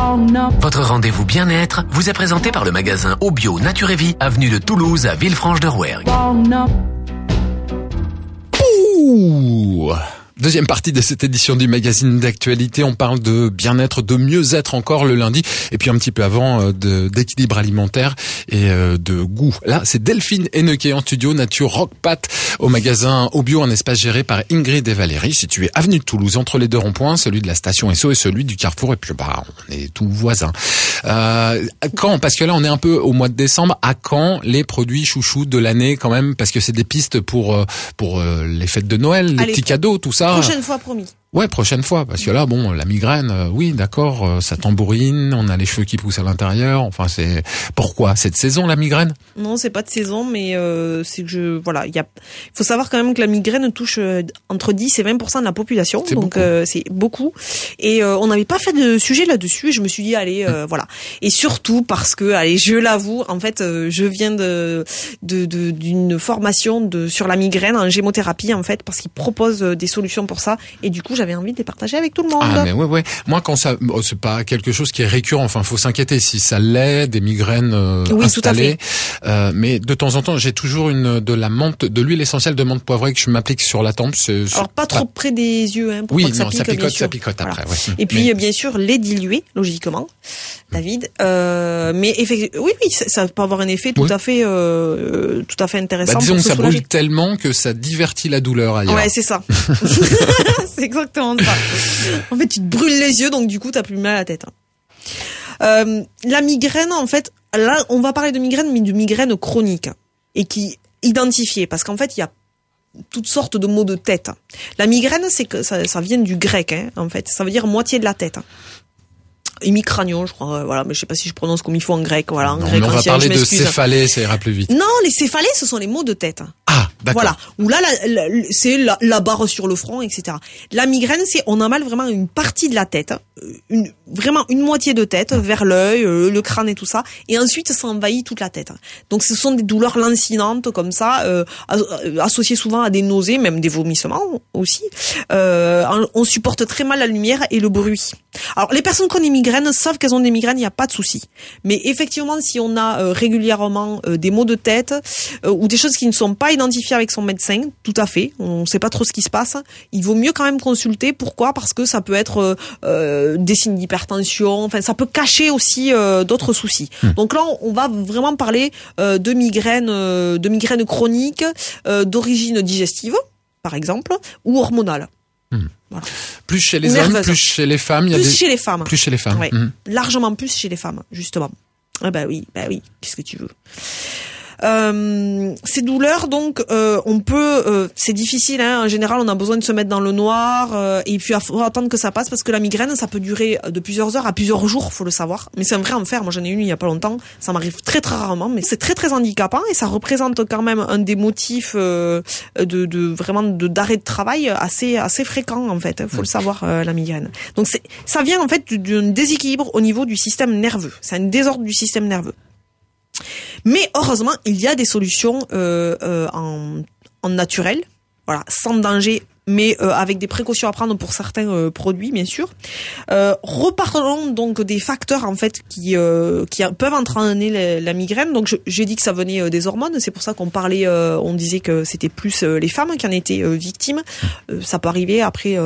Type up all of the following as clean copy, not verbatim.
Votre rendez-vous bien-être vous est présenté par le magasin Obio Nature et Vie, avenue de Toulouse à Villefranche-de-Rouergue. Ouh. Deuxième partie de cette édition du magazine d'actualité, on parle de bien-être, de mieux-être encore le lundi, et puis un petit peu avant d'équilibre alimentaire et de goût. Là, c'est Delphine Hennequet en studio, Nature Rock Pat, au magasin Obio, un espace géré par Ingrid et Valérie, situé avenue de Toulouse, entre les deux ronds-points, celui de la station Esso et celui du Carrefour, et puis on est tout voisins. Quand, parce que là on est un peu au mois de décembre, à quand les produits chouchous de l'année quand même, parce que c'est des pistes pour les fêtes de Noël, les petits cadeaux, tout ça. Prochaine fois, promis. Ouais, prochaine fois, parce que là, bon, la migraine, oui, d'accord, ça tambourine, on a les cheveux qui poussent à l'intérieur. Enfin, c'est pourquoi cette saison la migraine? Non, c'est pas de saison, mais c'est que il faut savoir quand même que la migraine touche entre 10 et 20% de la population, c'est beaucoup. Et on n'avait pas fait de sujet là-dessus. Et je me suis dit, allez, voilà. Et surtout parce que, allez, je l'avoue, en fait, je viens d'une formation sur la migraine en gémothérapie, en fait, parce qu'ils proposent des solutions pour ça. Et du coup, j'avais envie de les partager avec tout le monde. Ah mais ouais. Moi quand ça, c'est pas quelque chose qui est récurrent. Enfin, faut s'inquiéter si ça l'est, des migraines installées. Tout à fait. Mais de temps en temps, j'ai toujours de l'huile essentielle de menthe poivrée que je m'applique sur la tempe. Alors pas trop près des yeux, hein, pour pas que ça pique, ça picote après. Voilà. Ouais. Et puis bien sûr les diluer, logiquement, David. Mais oui, ça peut avoir un effet tout à fait intéressant. Disons que ça brûle tellement que ça divertit la douleur ailleurs. Ouais, c'est ça. C'est exactement ça. En fait, tu te brûles les yeux, donc du coup, t'as plus mal à la tête. La migraine, en fait, là, on va parler de migraine, mais de migraine chronique et qui identifiée, parce qu'en fait, il y a toutes sortes de maux de tête. La migraine, c'est que ça vient du grec, hein, en fait. Ça veut dire moitié de la tête. Hémicranion, je crois, voilà, mais je sais pas si je prononce comme il faut en grec, voilà, en grec. On va parler de céphalée, ça ira plus vite. Non, les céphalées, ce sont les maux de tête. Ah, d'accord. Voilà. Où là, c'est la barre sur le front, etc. La migraine, on a mal vraiment une partie de la tête, vraiment une moitié de tête, vers l'œil, le crâne et tout ça, et ensuite ça envahit toute la tête. Donc ce sont des douleurs lancinantes comme ça, associées souvent à des nausées, même des vomissements aussi. On supporte très mal la lumière et le bruit. Alors les personnes qui ont des migraines savent qu'elles ont des migraines, il n'y a pas de souci. Mais effectivement, si on a régulièrement des maux de tête ou des choses qui ne sont pas identifiées avec son médecin, tout à fait, on ne sait pas trop ce qui se passe, il vaut mieux quand même consulter. Pourquoi ? Parce que ça peut être des signes d'hypertension, enfin ça peut cacher aussi d'autres soucis. Donc là, on va vraiment parler de migraine chronique, d'origine digestive, par exemple, ou hormonale. Voilà. Plus chez les hommes, plus chez les femmes. Chez les femmes. Plus chez les femmes. Ouais. Largement plus chez les femmes, justement. Ah bah oui. Qu'est-ce que tu veux. Ces douleurs, donc, on peut, c'est difficile, hein. En général, on a besoin de se mettre dans le noir, et puis il faut attendre que ça passe parce que la migraine, ça peut durer de plusieurs heures à plusieurs jours, faut le savoir. Mais c'est un vrai enfer. Moi, j'en ai une il y a pas longtemps. Ça m'arrive très très rarement, mais c'est très très handicapant et ça représente quand même un des motifs vraiment d'arrêt de travail assez fréquent en fait. Faut le savoir, la migraine. Donc ça vient en fait d'un déséquilibre au niveau du système nerveux. C'est un désordre du système nerveux. Mais heureusement, il y a des solutions en naturel, voilà, sans danger, mais avec des précautions à prendre pour certains produits, bien sûr. Reparlons donc des facteurs en fait qui peuvent entraîner la migraine. Donc j'ai dit que ça venait des hormones, c'est pour ça qu'on parlait, on disait que c'était plus les femmes qui en étaient victimes. Ça peut arriver après,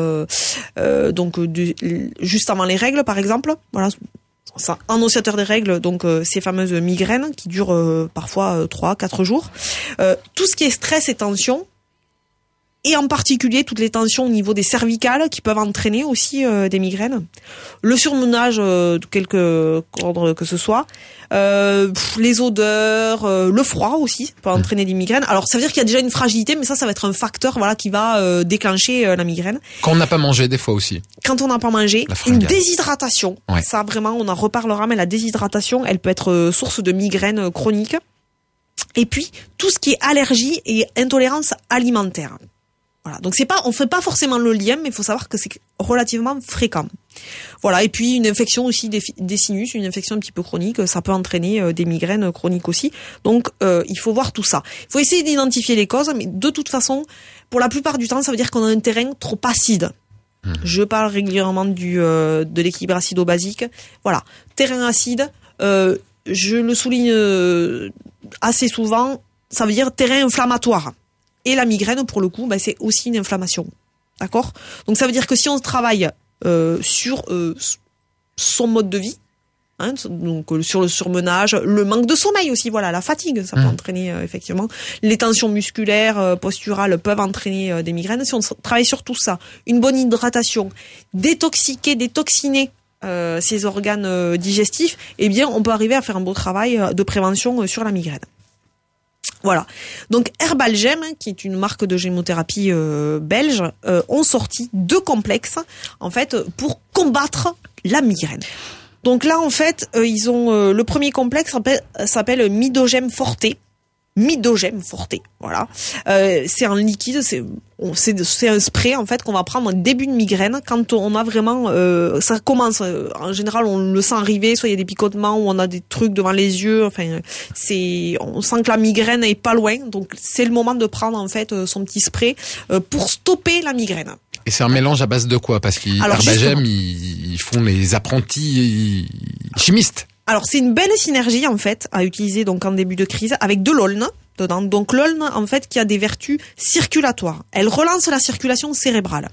juste avant les règles, par exemple. Voilà. C'est un annonciateur des règles, donc ces fameuses migraines qui durent parfois 3-4 jours. Tout ce qui est stress et tension, et en particulier toutes les tensions au niveau des cervicales qui peuvent entraîner aussi des migraines. Le surmenage de quelque ordre que ce soit, les odeurs, le froid aussi peut entraîner des migraines. Alors ça veut dire qu'il y a déjà une fragilité, mais ça va être un facteur qui va déclencher la migraine. Quand on n'a pas mangé des fois aussi. Quand on n'a pas mangé, une déshydratation. Ouais. Ça vraiment on en reparlera, mais la déshydratation elle peut être source de migraine chronique. Et puis tout ce qui est allergie et intolérance alimentaire. Voilà, donc on fait pas forcément le lien, mais il faut savoir que c'est relativement fréquent. Voilà, et puis une infection aussi des sinus, une infection un petit peu chronique, ça peut entraîner des migraines chroniques aussi. Donc il faut voir tout ça. Il faut essayer d'identifier les causes, mais de toute façon, pour la plupart du temps, ça veut dire qu'on a un terrain trop acide. Je parle régulièrement de l'équilibre acido-basique. Voilà, terrain acide, je le souligne assez souvent, ça veut dire terrain inflammatoire. Et la migraine, pour le coup, c'est aussi une inflammation. D'accord ? Donc ça veut dire que si on travaille sur son mode de vie, donc sur le surmenage, le manque de sommeil aussi, voilà, la fatigue, ça peut entraîner effectivement, les tensions musculaires, posturales peuvent entraîner des migraines. Si on travaille sur tout ça, une bonne hydratation, détoxiner ces organes digestifs, eh bien on peut arriver à faire un beau travail de prévention sur la migraine. Voilà. Donc Herbalgem, qui est une marque de gémothérapie belge, ont sorti 2 complexes en fait pour combattre la migraine. Donc là, en fait, ils ont le premier complexe s'appelle Midogem Forte. Midogem Forte, voilà. C'est un liquide, c'est un spray en fait qu'on va prendre en début de migraine quand on a vraiment ça commence. En général, on le sent arriver, soit il y a des picotements ou on a des trucs devant les yeux. Enfin, on sent que la migraine est pas loin. Donc c'est le moment de prendre en fait son petit spray pour stopper la migraine. Et c'est un mélange à base de quoi? Parce qu'Herbalgem, ils font les apprentis chimistes. Alors c'est une belle synergie en fait à utiliser donc en début de crise avec de l'aulne dedans. Donc l'aulne en fait qui a des vertus circulatoires. Elle relance la circulation cérébrale.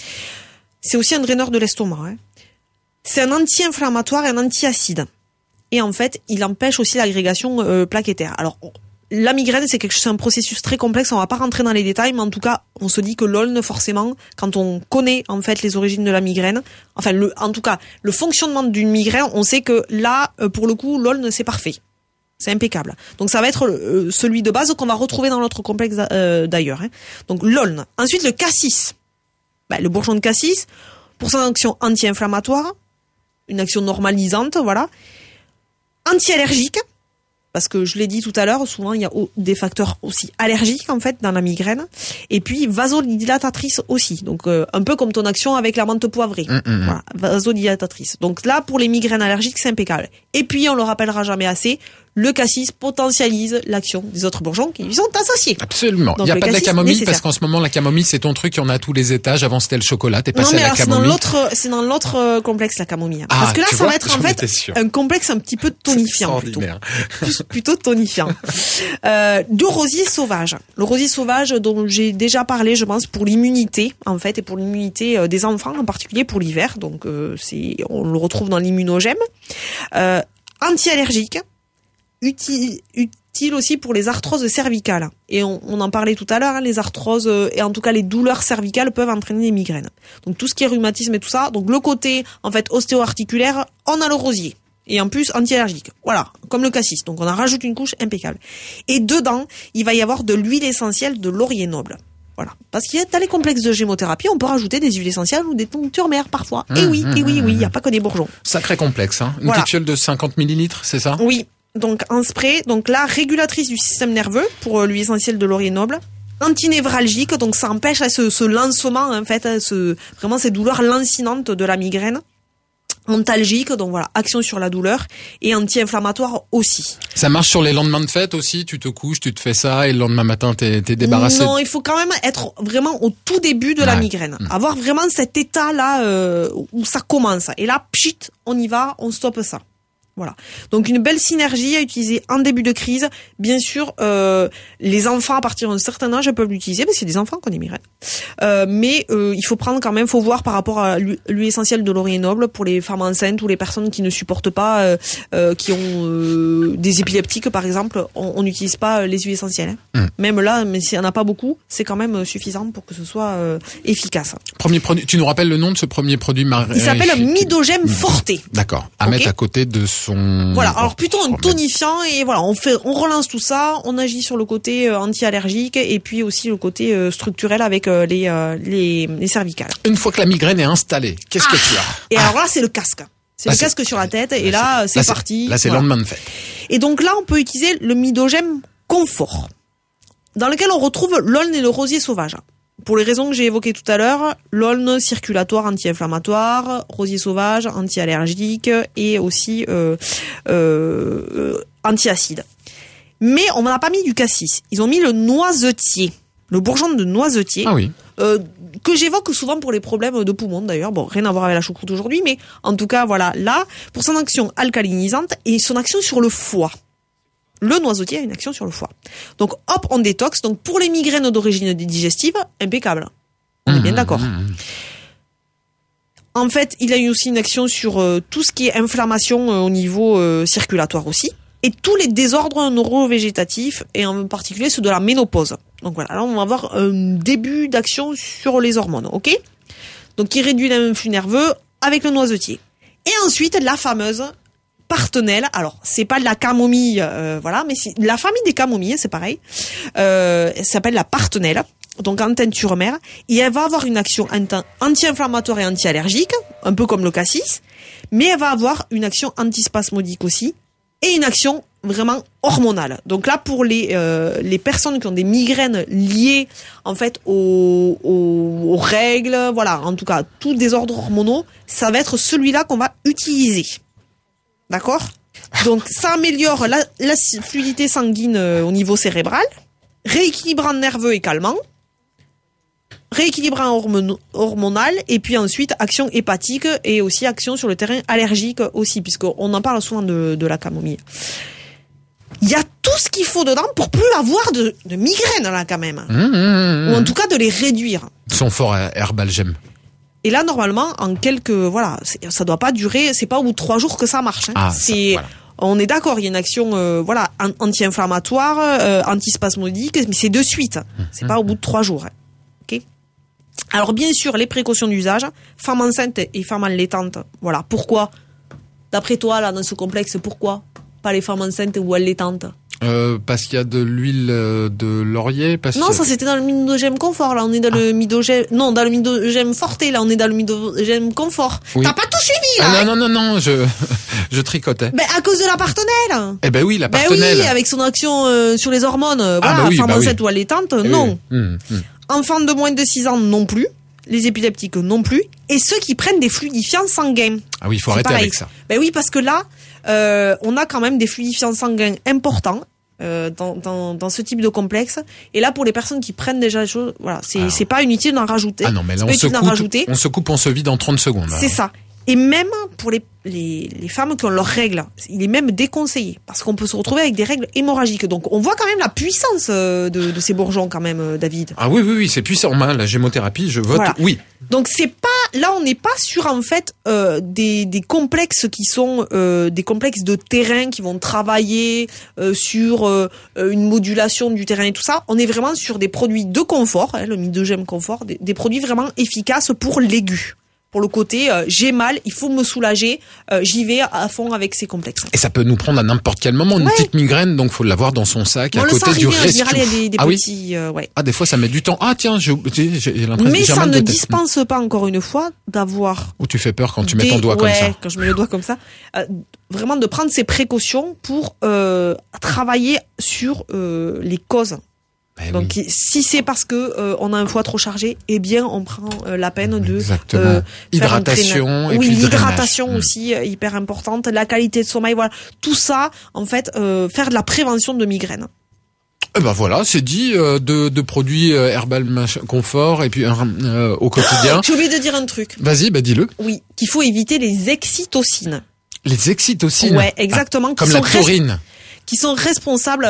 C'est aussi un draineur de l'estomac. C'est un anti-inflammatoire et un anti-acide. Et en fait, il empêche aussi l'agrégation plaquettaire. Alors la migraine, c'est un processus très complexe, on va pas rentrer dans les détails, mais en tout cas, on se dit que l'aulne, forcément, quand on connaît, en fait, les origines de la migraine, enfin, en tout cas, le fonctionnement d'une migraine, on sait que là, pour le coup, l'aulne, c'est parfait. C'est impeccable. Donc, ça va être celui de base qu'on va retrouver dans l'autre complexe d'ailleurs. Donc, l'aulne. Ensuite, le cassis. Le bourgeon de cassis, pour son action anti-inflammatoire, une action normalisante, voilà. Anti-allergique. Parce que je l'ai dit tout à l'heure, souvent il y a des facteurs aussi allergiques en fait dans la migraine, et puis vasodilatatrice aussi. Donc un peu comme ton action avec la menthe poivrée, voilà, vasodilatatrice. Donc là pour les migraines allergiques c'est impeccable. Et puis on le rappellera jamais assez, le cassis potentialise l'action des autres bourgeons qui lui sont associés. Absolument. Il n'y a pas de la camomille parce qu'en ce moment la camomille c'est ton truc, il y en a à tous les étages. Avant c'était le chocolat, t'es passé à la camomille. C'est dans l'autre complexe la camomille. Parce que là ça va être en fait un complexe un petit peu tonifiant plutôt tonifiant. Du rosier sauvage. Le rosier sauvage dont j'ai déjà parlé, je pense, pour l'immunité en fait et pour l'immunité des enfants en particulier pour l'hiver. Donc on le retrouve dans l'immunogème. Anti-allergique. Utile aussi pour les arthroses cervicales. Et on en parlait tout à l'heure, les arthroses et en tout cas les douleurs cervicales peuvent entraîner des migraines. Donc tout ce qui est rhumatisme et tout ça, donc le côté en fait ostéo-articulaire, on a le rosier. Et en plus anti-allergique. Voilà, comme le cassis. Donc on en rajoute une couche impeccable. Et dedans, il va y avoir de l'huile essentielle de laurier noble. Voilà. Parce qu'il y a dans les complexes de gémothérapie, on peut rajouter des huiles essentielles ou des tinctures mères parfois. Et oui, il n'y a pas que des bourgeons. Sacré complexe, hein. Une petite fiole de 50 millilitres, c'est ça? Oui. Donc un spray, donc là régulatrice du système nerveux pour l'huile essentielle de laurier noble, antinévralgique, donc ça empêche ce lancement en fait, vraiment ces douleurs lancinantes de la migraine. Antalgique, donc voilà, action sur la douleur, et anti-inflammatoire aussi. Ça marche sur les lendemains de fête aussi, tu te couches, tu te fais ça, et le lendemain matin t'es débarrassé? Non, il faut quand même être vraiment au tout début de la migraine. Avoir vraiment cet état-là où ça commence. Et là, pchit, on y va, on stoppe ça. Voilà. Donc une belle synergie à utiliser en début de crise. Bien sûr, les enfants à partir d'un certain âge peuvent l'utiliser parce qu'il y a des enfants qui ont des migraines. Mais il faut prendre quand même, faut voir par rapport à l'huile essentielle de laurier noble pour les femmes enceintes ou les personnes qui ne supportent pas, qui ont des épileptiques par exemple. On n'utilise pas les huiles essentielles. Même là, mais s'il n'y en a pas beaucoup, c'est quand même suffisant pour que ce soit efficace. Premier produit. Tu nous rappelles le nom de ce premier produit? Il s'appelle Midogem Forte. D'accord. À mettre à côté de Voilà, alors plutôt un tonifiant et voilà, on relance tout ça, on agit sur le côté anti-allergique et puis aussi le côté structurel avec les cervicales. Une fois que la migraine est installée, qu'est-ce que tu as? Et alors là, c'est le casque. C'est le casque sur la tête et là, c'est parti. Là, c'est le lendemain de fête. Et donc là, on peut utiliser le Midogem Confort, dans lequel on retrouve l'aulne et le rosier sauvage. Pour les raisons que j'ai évoquées tout à l'heure, l'aulne circulatoire anti-inflammatoire, rosier sauvage anti-allergique et aussi anti-acide. Mais on n'a pas mis du cassis. Ils ont mis le noisetier. Le bourgeon de noisetier. Ah oui. Que j'évoque souvent pour les problèmes de poumon d'ailleurs. Bon, rien à voir avec la choucroute aujourd'hui, mais en tout cas, voilà, là, pour son action alcalinisante et son action sur le foie. Le noisetier a une action sur le foie. Donc, hop, on détoxe. Donc, pour les migraines d'origine digestive, impeccable. On est bien d'accord. En fait, il a eu aussi une action sur tout ce qui est inflammation au niveau circulatoire aussi. Et tous les désordres neurovégétatifs, et en particulier ceux de la ménopause. Donc voilà, là on va avoir un début d'action sur les hormones, ok ? Donc qui réduit l'influx nerveux avec le noisetier. Et ensuite, la fameuse partenelle. Alors, c'est pas de la camomille, voilà, mais c'est la famille des camomilles, c'est pareil. Elle s'appelle la partenelle, donc en teinture mère. Et elle va avoir une action anti-inflammatoire et anti-allergique, un peu comme le cassis, mais elle va avoir une action antispasmodique aussi, et une action vraiment hormonale. Donc là, pour les personnes qui ont des migraines liées en fait aux règles, voilà, en tout cas, tous désordres hormonaux, ça va être celui-là qu'on va utiliser. D'accord ? Donc ça améliore la fluidité sanguine au niveau cérébral, rééquilibrant nerveux et calmant, rééquilibrant hormonal, et puis ensuite action hépatique et aussi action sur le terrain allergique aussi, puisqu'on en parle souvent de la camomille. Il y a tout ce qu'il faut dedans pour plus avoir de migraines là quand même. Ou en tout cas de les réduire. Ils sont forts à Herbalgem. Et là normalement en ça doit pas durer, c'est pas au bout de 3 jours que ça marche. Hein. On est d'accord, il y a une action anti-inflammatoire, antispasmodique, mais c'est de suite. C'est pas au bout de 3 jours. Hein. OK ? Alors bien sûr, les précautions d'usage, femmes enceintes et femmes allaitantes. Voilà, pourquoi ? D'après toi là dans ce complexe, pourquoi pas les femmes enceintes ou allaitantes? Parce qu'il y a de l'huile de laurier. Non, ça c'était dans le Midogem Confort. Là, on est dans le Midogem. Non, dans le Midogem Forte. Là, on est dans le Midogem Confort. Oui. T'as pas tout suivi là. Non, je tricotais. Ben à cause de la partenelle. Eh ben oui, la partenelle. Ben oui, avec son action sur les hormones. Voilà, femme enceinte ou allaitante, non. Enfants de moins de 6 ans non plus. Les épileptiques non plus. Et ceux qui prennent des fluidifiants sanguins. Ah oui, il faut arrêter avec ça. Ben oui, parce que là, on a quand même des fluidifiants sanguins importants dans ce type de complexe. Et là, pour les personnes qui prennent déjà les choses, voilà, c'est pas inutile d'en rajouter. Ah non, mais là, on se coupe, on se vide en 30 secondes. C'est ça. Et même pour les femmes qui ont leurs règles, il est même déconseillé parce qu'on peut se retrouver avec des règles hémorragiques. Donc on voit quand même la puissance de ces bourgeons quand même, David. Ah oui, c'est puissant. La gémothérapie, je vote oui. Donc c'est pas là, on n'est pas sur en fait des complexes qui sont des complexes de terrain qui vont travailler sur une modulation du terrain et tout ça. On est vraiment sur des produits de confort, le Midogem Confort, des produits vraiment efficaces pour l'aigu. Pour le côté, j'ai mal, il faut me soulager, j'y vais à fond avec ces complexes. Et ça peut nous prendre à n'importe quel moment, une petite migraine, donc faut l'avoir dans son sac, à côté du rescue. En général, il y a des petits, Ah, des fois, ça met du temps. Ah, tiens, j'ai l'impression que mais ça ne dispense pas, encore une fois, d'avoir... Ou tu fais peur quand tu mets ton doigt comme ça. Quand je mets le doigt comme ça. Vraiment de prendre ces précautions pour travailler sur les causes. Donc si c'est parce que on a un foie trop chargé, eh bien on prend la peine de hydratation et puis l'hydratation aussi hyper importante, la qualité de sommeil, voilà, tout ça en fait faire de la prévention de migraines. Ben voilà, c'est dit, de produits Herbal Confort et puis au quotidien. J'ai oublié de dire un truc. Vas-y, dis-le. Oui, qu'il faut éviter les excitocines. Les excitocines. Ouais, exactement. Comme la taurine. Qui sont responsables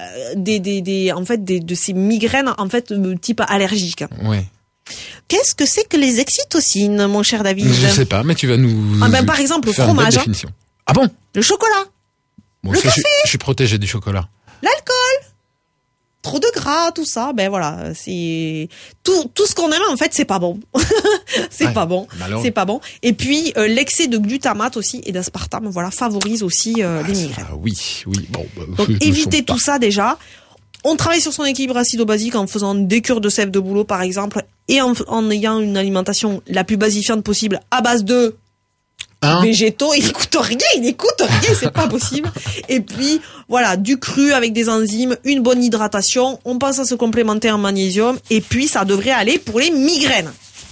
de ces migraines en fait type allergique. Ouais. Qu'est-ce que c'est que les excitocines, mon cher David? Je sais pas, mais tu vas nous par exemple, le fromage. Ah bon? Le chocolat. Bon, le café. Je suis protégé du chocolat. L'alcool. Trop de gras, tout ça, ben voilà, c'est tout ce qu'on aime en fait, c'est pas bon. C'est pas bon. C'est pas bon. Et puis l'excès de glutamate aussi et d'aspartame, voilà, favorise aussi les migraines. Oui. Bon, donc évitez tout ça déjà. On travaille sur son équilibre acido-basique en faisant des cures de sève de bouleau par exemple et en ayant une alimentation la plus basifiante possible à base de végétaux, il n'écoute rien, c'est pas possible. Et puis, voilà, du cru avec des enzymes, une bonne hydratation, on pense à se complémenter en magnésium, et puis ça devrait aller pour les migraines.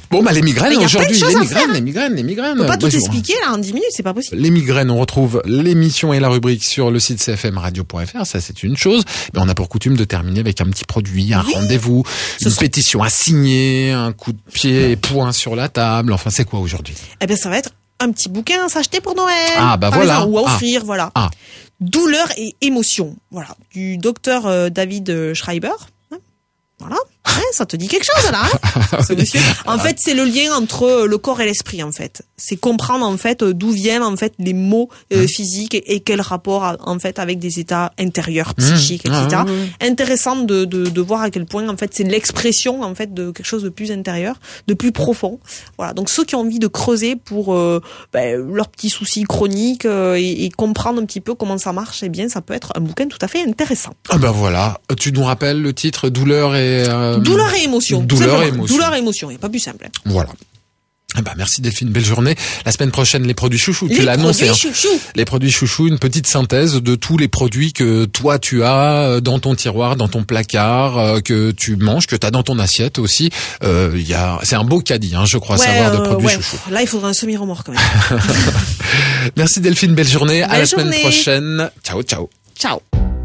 Bon, bah, les migraines Il y a aujourd'hui, plein de choses à les migraines. On peut pas tout Bonjour. expliquer, là, en 10 minutes, c'est pas possible. Les migraines, on retrouve l'émission et la rubrique sur le site cfmradio.fr, ça c'est une chose. Mais on a pour coutume de terminer avec un petit produit, un rendez-vous, une pétition à signer, un coup de pied et poing sur la table. Enfin, c'est quoi aujourd'hui? Eh bien, ça va être un petit bouquin à s'acheter pour Noël. Ah, bah par voilà. exemple, ou à offrir, voilà. Ah. Douleur et émotion, voilà. Du docteur David Schreiber. Voilà. Ouais, ça te dit quelque chose, là, hein, ce monsieur. En fait, c'est le lien entre le corps et l'esprit, en fait. C'est comprendre, en fait, d'où viennent, en fait, les mots physiques et quel rapport, en fait, avec des états intérieurs, psychiques, etc. Intéressant de voir à quel point, en fait, c'est l'expression, en fait, de quelque chose de plus intérieur, de plus profond. Voilà. Donc, ceux qui ont envie de creuser pour leurs petits soucis chroniques et comprendre un petit peu comment ça marche, eh bien, ça peut être un bouquin tout à fait intéressant. Ah ben voilà, tu nous rappelles le titre, Douleur et... Douleur et émotion. Douleur et émotion. Douleur et émotion, il n'y a pas plus simple. Voilà. Eh ben, merci Delphine, belle journée. La semaine prochaine, les produits chouchous. Tu l'as annoncé. Les produits chouchous, une petite synthèse de tous les produits que toi tu as dans ton tiroir, dans ton placard, que tu manges, que tu as dans ton assiette aussi. C'est un beau caddie, hein, je crois, savoir de produits chouchous. Là, il faudra un semi-remorque quand même. Merci Delphine, belle journée. Belle à la journée. semaine prochaine. Ciao, ciao. Ciao.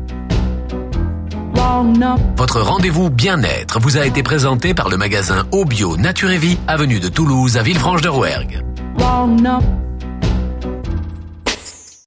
Votre rendez-vous bien-être vous a été présenté par le magasin Au Bio Nature et Vie, avenue de Toulouse à Villefranche-de-Rouergue.